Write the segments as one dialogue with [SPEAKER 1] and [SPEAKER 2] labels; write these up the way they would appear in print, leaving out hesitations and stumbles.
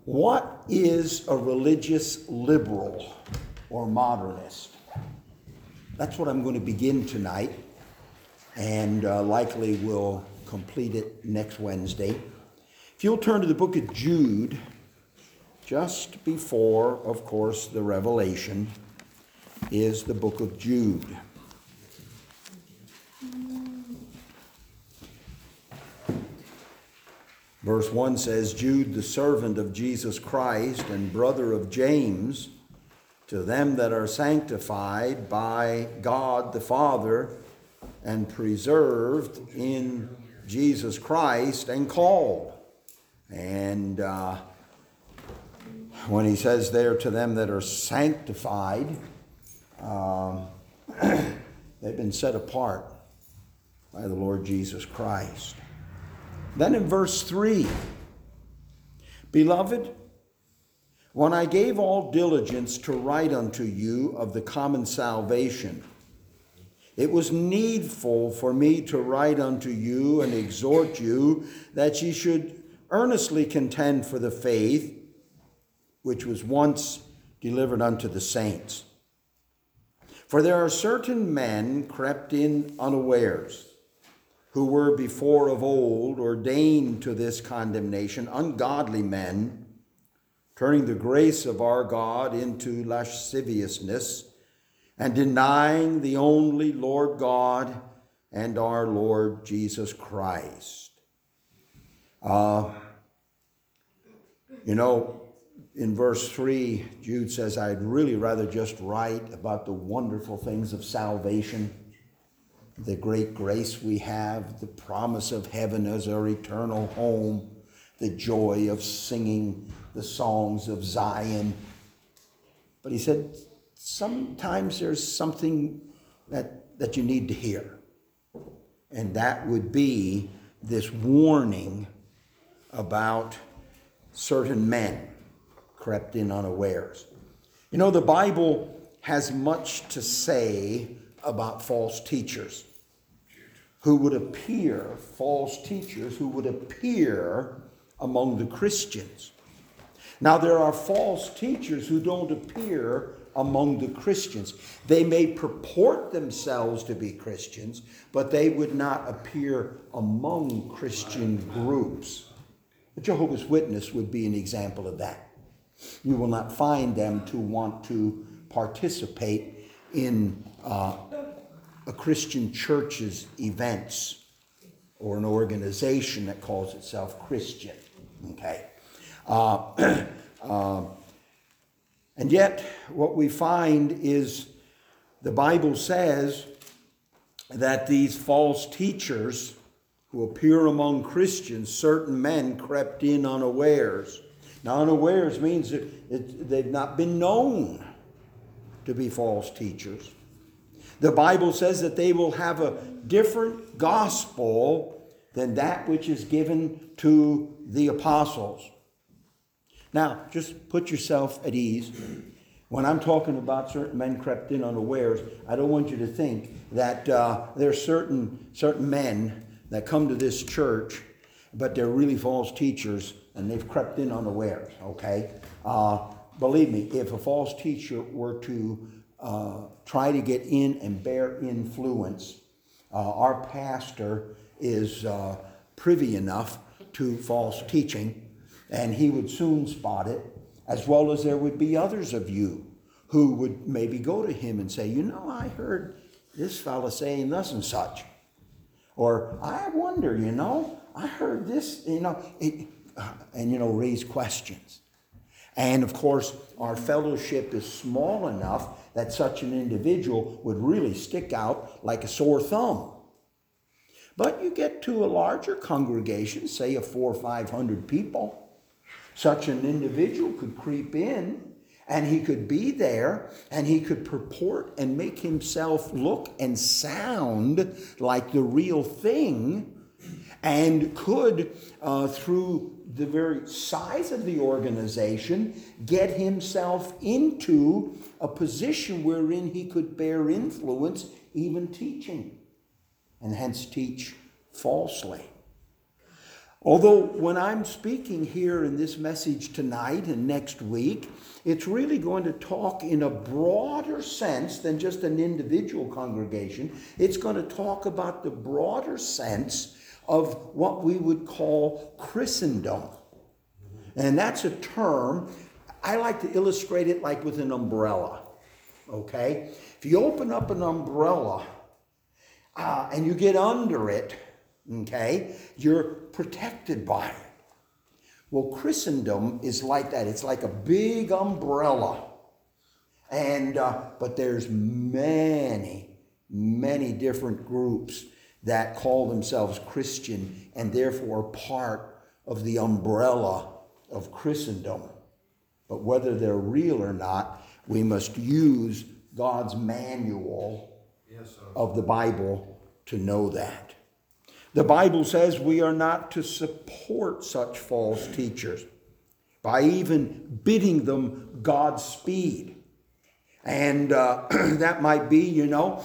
[SPEAKER 1] What is a religious liberal or modernist? That's what I'm going to begin tonight, and likely we'll complete it next Wednesday. If you'll turn to the book of Jude, just before, of course, the Revelation, is the book of Jude. Verse 1 says, Jude, the servant of Jesus Christ and brother of James, to them that are sanctified by God the Father and preserved in Jesus Christ and called. And when he says there to them that are sanctified, they've been set apart by the Lord Jesus Christ. Then in verse 3, Beloved, when I gave all diligence to write unto you of the common salvation, it was needful for me to write unto you and exhort you that ye should earnestly contend for the faith which was once delivered unto the saints. For there are certain men crept in unawares, who were before of old ordained to this condemnation, ungodly men, turning the grace of our God into lasciviousness, and denying the only Lord God and our Lord Jesus Christ. In verse 3, Jude says, I'd really rather just write about the wonderful things of salvation, the great grace we have, the promise of heaven as our eternal home, the joy of singing the songs of Zion. But he said, sometimes there's something that you need to hear. And that would be this warning about certain men crept in unawares. The Bible has much to say about false teachers who would appear among the Christians. Now, there are false teachers who don't appear among the Christians. They may purport themselves to be Christians, but they would not appear among Christian groups. The Jehovah's Witness would be an example of that. You will not find them to want to participate in a Christian church's events or an organization that calls itself Christian. Okay. And yet, what we find is the Bible says that these false teachers who appear among Christians, certain men crept in unawares. Now, unawares means that they've not been known to be false teachers. The Bible says that they will have a different gospel than that which is given to the apostles. Now, just put yourself at ease. When I'm talking about certain men crept in unawares, I don't want you to think that there are certain men that come to this church, but they're really false teachers and they've crept in unawares, okay? Believe me, if a false teacher were to try to get in and bear influence, our pastor is privy enough to false teaching, and he would soon spot it, as well as there would be others of you who would maybe go to him and say, I heard this fella saying thus and such. Or, I wonder, I heard this, raise questions. And of course, our fellowship is small enough that such an individual would really stick out like a sore thumb. But you get to a larger congregation, say of 400 or 500 people, such an individual could creep in and he could be there and he could purport and make himself look and sound like the real thing, and could, through the very size of the organization, get himself into a position wherein he could bear influence, even teaching, and hence teach falsely. Although when I'm speaking here in this message tonight and next week, it's really going to talk in a broader sense than just an individual congregation. It's going to talk about the broader sense of what we would call Christendom. And that's a term, I like to illustrate it like with an umbrella. Okay? If you open up an umbrella and you get under it, okay, you're protected by it. Well, Christendom is like that. It's like a big umbrella. And but there's many different groups that call themselves Christian and therefore part of the umbrella of Christendom. But whether they're real or not, we must use God's manual of the Bible to know that. The Bible says we are not to support such false teachers by even bidding them Godspeed. And that might be,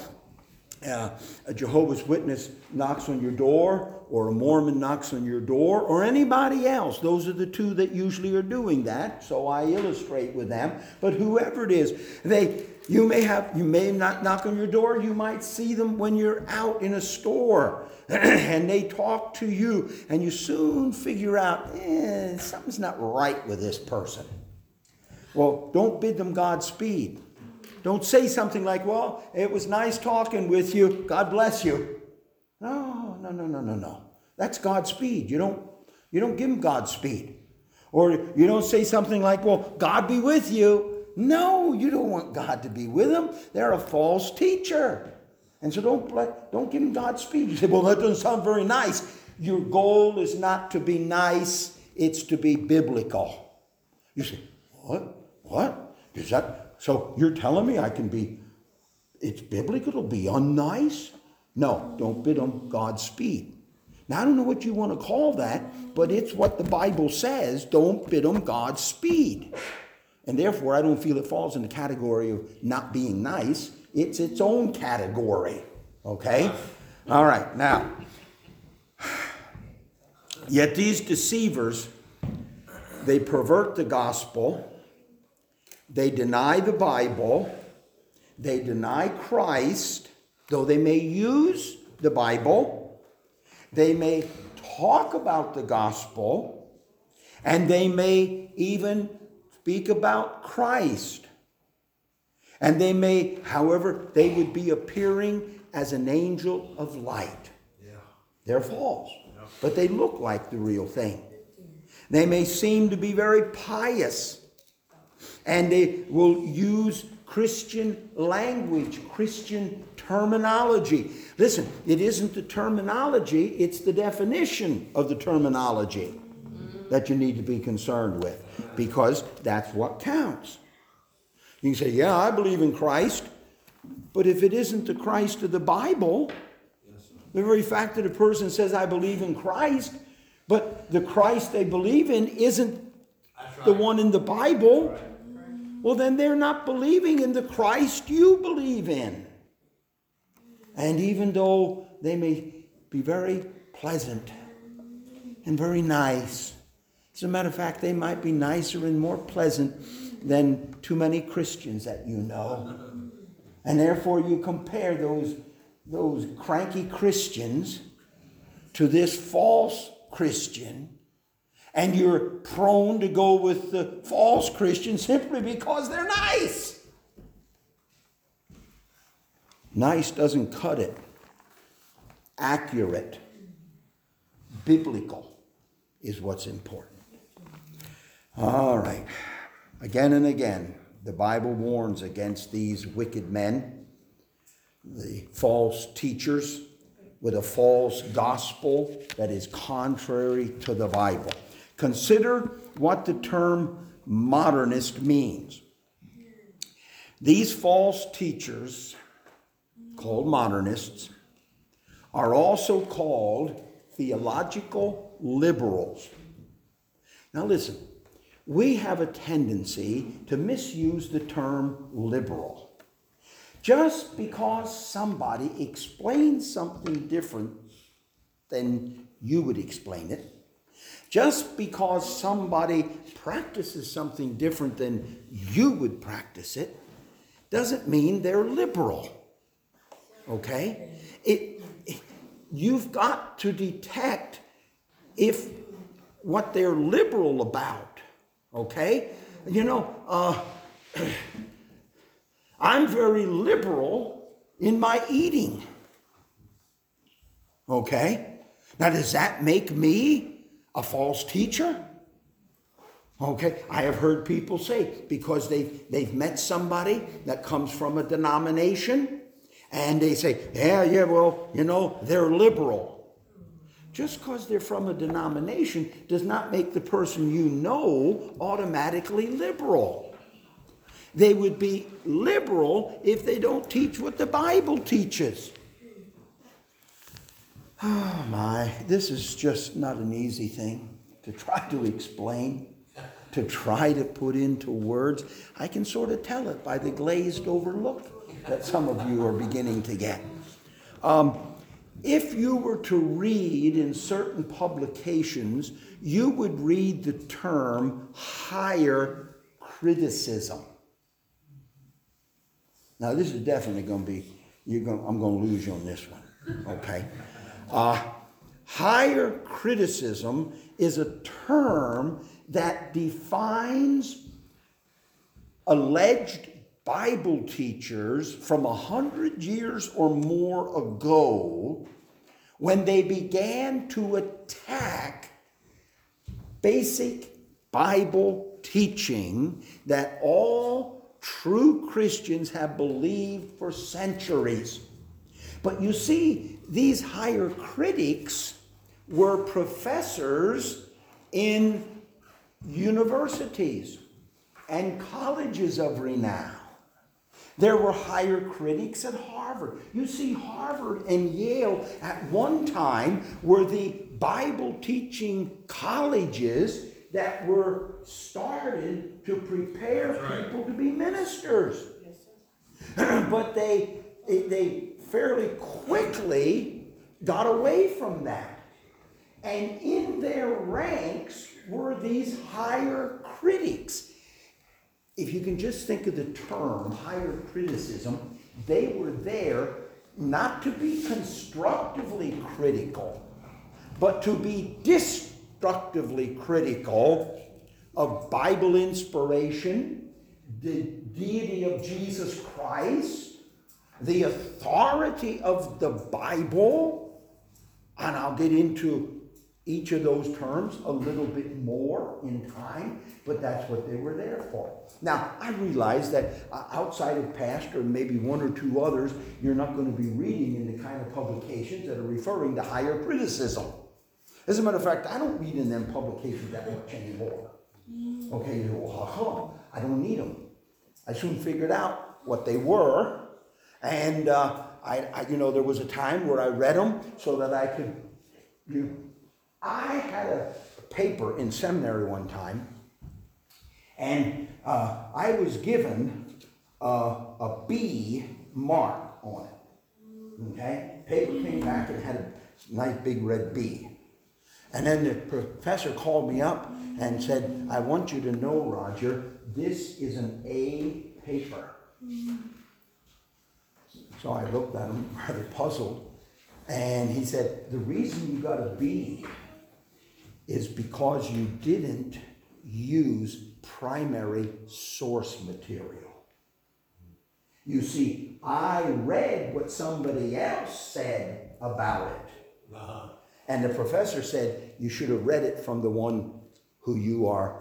[SPEAKER 1] a Jehovah's Witness knocks on your door, or a Mormon knocks on your door, or anybody else. Those are the two that usually are doing that, so I illustrate with them. But whoever it is, you may not knock on your door, you might see them when you're out in a store, and they talk to you, and you soon figure out, something's not right with this person. Well, don't bid them Godspeed. Don't say something like, well, it was nice talking with you. God bless you. No. That's Godspeed. You don't give them Godspeed. Or you don't say something like, well, God be with you. No, you don't want God to be with them. They're a false teacher. And so don't give them Godspeed. You say, well, that doesn't sound very nice. Your goal is not to be nice. It's to be biblical. You say, what? Is that? So you're telling me it's biblical to be unnice? No, don't bid them Godspeed. Now, I don't know what you want to call that, but it's what the Bible says. Don't bid them Godspeed. And therefore, I don't feel it falls in the category of not being nice. It's its own category. Okay? All right, now, yet these deceivers, they pervert the gospel. They deny the Bible. They deny Christ, though they may use the Bible. They may talk about the gospel, and they may even speak about Christ. And they may, however, they would be appearing as an angel of light. Yeah. They're false, but they look like the real thing. They may seem to be very pious, and they will use Christian language, Christian terminology. Listen, it isn't the terminology, it's the definition of the terminology that you need to be concerned with, because that's what counts. You can say, yeah, I believe in Christ, but if it isn't the Christ of the Bible, the very fact that a person says, I believe in Christ, but the Christ they believe in isn't the one in the Bible, well, then they're not believing in the Christ you believe in. And even though they may be very pleasant and very nice, as a matter of fact, they might be nicer and more pleasant than too many Christians that you know. And therefore you compare those cranky Christians to this false Christian, and you're prone to go with the false Christian simply because they're nice. Nice doesn't cut it. Accurate, biblical is what's important. All right. Again and again, the Bible warns against these wicked men, the false teachers with a false gospel that is contrary to the Bible. Consider what the term modernist means. These false teachers, called modernists, are also called theological liberals. Now listen, we have a tendency to misuse the term liberal. Just because somebody explains something different than you would explain it, Just because somebody practices something different than you would practice it, doesn't mean they're liberal. Okay? You've got to detect if what they're liberal about. Okay? I'm very liberal in my eating. Okay? Now, does that make me a false teacher? Okay, I have heard people say, because they've met somebody that comes from a denomination, and they say, well, they're liberal. Just because they're from a denomination does not make the person you know automatically liberal. They would be liberal if they don't teach what the Bible teaches. Oh my, this is just not an easy thing to try to explain, to try to put into words. I can sort of tell it by the glazed over look that some of you are beginning to get. If you were to read in certain publications, you would read the term higher criticism. Now, this is definitely going to be, I'm going to lose you on this one, okay? Higher criticism is a term that defines alleged Bible teachers from 100 years or more ago when they began to attack basic Bible teaching that all true Christians have believed for centuries. But you see, these higher critics were professors in universities and colleges of renown. There were higher critics at Harvard. You see, Harvard and Yale at one time were the Bible teaching colleges that were started to prepare people to be ministers. But they fairly quickly got away from that. And in their ranks were these higher critics. If you can just think of the term higher criticism, they were there not to be constructively critical, but to be destructively critical of Bible inspiration, the deity of Jesus Christ, the authority of the Bible, and I'll get into each of those terms a little bit more in time, but that's what they were there for. Now, I realize that outside of Pastor and maybe one or two others, you're not going to be reading in the kind of publications that are referring to higher criticism. As a matter of fact, I don't read in them publications that much anymore. Okay, you go, well, how come? I don't need them. I soon figured out what they were, and there was a time where I read them so that I could. I had a paper in seminary one time, and I was given a B mark on it. Okay, paper came back and had a nice big red B. And then the professor called me up and said, "I want you to know, Roger, this is an A paper." So I looked at him rather puzzled, and he said, "The reason you got a B is because you didn't use primary source material. You see, I read what somebody else said about it." And the professor said, "You should have read it from the one who you are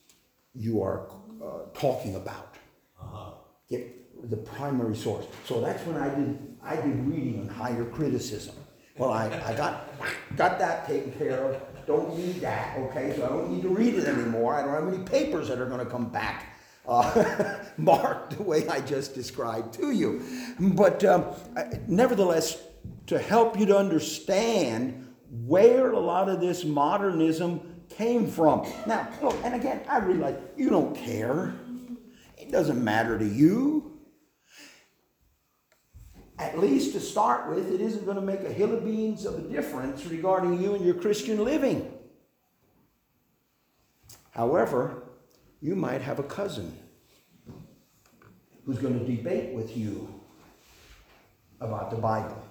[SPEAKER 1] talking about. Get the primary source." So that's when I did reading on higher criticism. Well, I got that taken care of. Don't need that, okay? So I don't need to read it anymore. I don't have any papers that are going to come back marked the way I just described to you. But nevertheless, to help you to understand where a lot of this modernism came from. Now, look, and again, I realize you don't care. It doesn't matter to you. At least to start with, it isn't going to make a hill of beans of a difference regarding you and your Christian living. However, you might have a cousin who's going to debate with you about the Bible.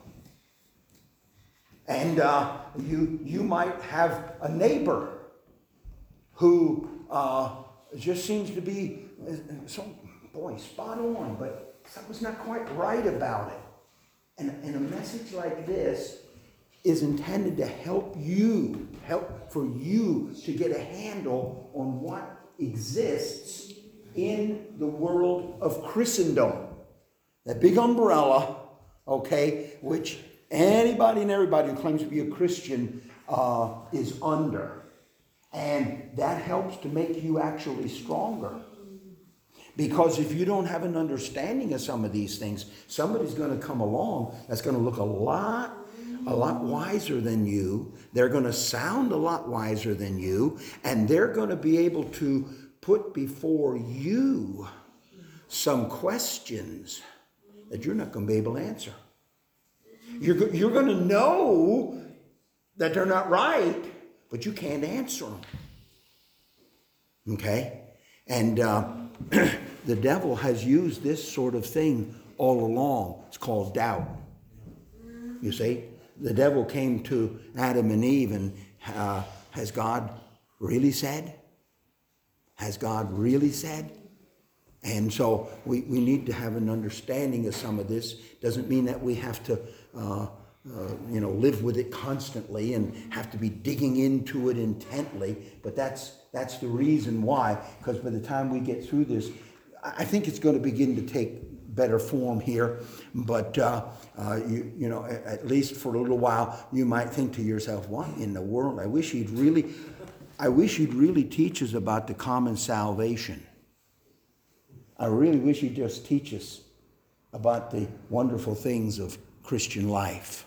[SPEAKER 1] And you might have a neighbor who just seems to be spot on, but something's not quite right about it. And a message like this is intended to help for you to get a handle on what exists in the world of Christendom. That big umbrella, okay, which anybody and everybody who claims to be a Christian is under. And that helps to make you actually stronger. Because if you don't have an understanding of some of these things, somebody's going to come along that's going to look a lot wiser than you. They're going to sound a lot wiser than you. And they're going to be able to put before you some questions that you're not going to be able to answer. You're going to know that they're not right, but you can't answer them. Okay? And the devil has used this sort of thing all along. It's called doubt. You see? The devil came to Adam and Eve and has God really said? Has God really said? And so we need to have an understanding of some of this. Doesn't mean that we have to live with it constantly and have to be digging into it intently. But that's the reason why. Because by the time we get through this, I think it's going to begin to take better form here. But at least for a little while, you might think to yourself, "What in the world? I wish he'd really teach us about the common salvation. I really wish he'd just teach us about the wonderful things of Christian life."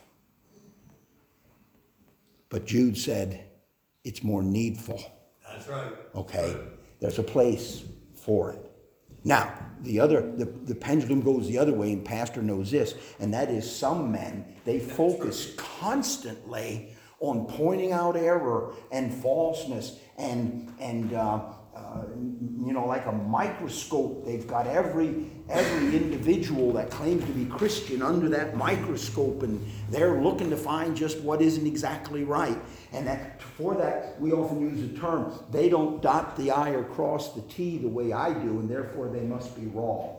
[SPEAKER 1] But Jude said it's more needful.
[SPEAKER 2] That's right.
[SPEAKER 1] Okay? There's a place for it. Now, the pendulum goes the other way, and Pastor knows this, and that is some men, they focus constantly on pointing out error and falseness and like a microscope. They've got every individual that claims to be Christian under that microscope, and they're looking to find just what isn't exactly right. And for that, we often use the term, they don't dot the I or cross the T the way I do, and therefore they must be wrong.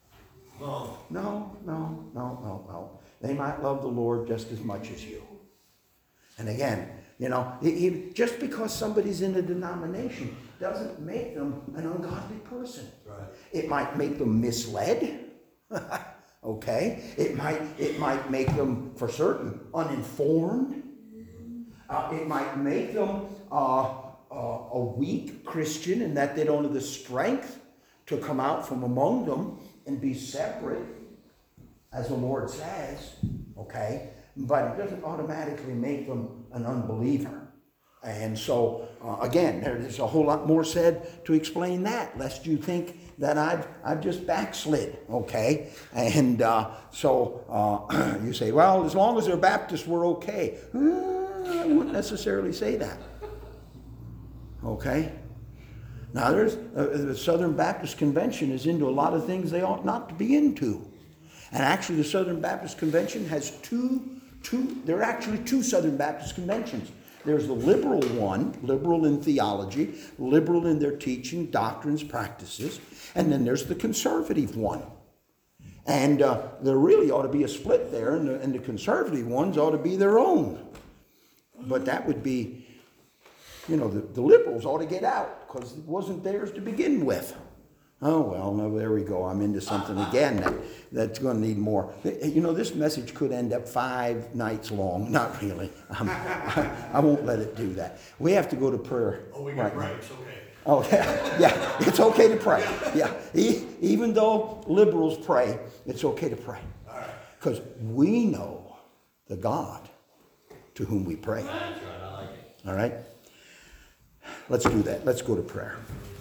[SPEAKER 1] No. They might love the Lord just as much as you. And again, just because somebody's in a denomination doesn't make them an ungodly person.
[SPEAKER 2] Right.
[SPEAKER 1] It might make them misled. Okay? It might make them, for certain, uninformed. It might make them a weak Christian in that they don't have the strength to come out from among them and be separate, as the Lord says. Okay? But it doesn't automatically make them an unbeliever. And so, again, there's a whole lot more said to explain that, lest you think that I've just backslid, okay? And so you say, well, as long as they're Baptists, we're okay. I wouldn't necessarily say that, okay? Now, the Southern Baptist Convention is into a lot of things they ought not to be into. And actually, the Southern Baptist Convention has there are actually two Southern Baptist conventions. There's the liberal one, liberal in theology, liberal in their teaching, doctrines, practices, and then there's the conservative one. And there really ought to be a split there, and the conservative ones ought to be their own. But that would be, the liberals ought to get out because it wasn't theirs to begin with. Oh, well, no, there we go. I'm into something again that's going to need more. This message could end up 5 nights long. Not really. I won't let it do that. We have to go to prayer.
[SPEAKER 2] Oh, we can pray. It's okay.
[SPEAKER 1] Oh, yeah. It's okay to pray. Yeah. Even though liberals pray, it's okay to pray.
[SPEAKER 2] All right.
[SPEAKER 1] Because we know the God to whom we pray.
[SPEAKER 2] That's right. I like it.
[SPEAKER 1] All right? Let's do that. Let's go to prayer.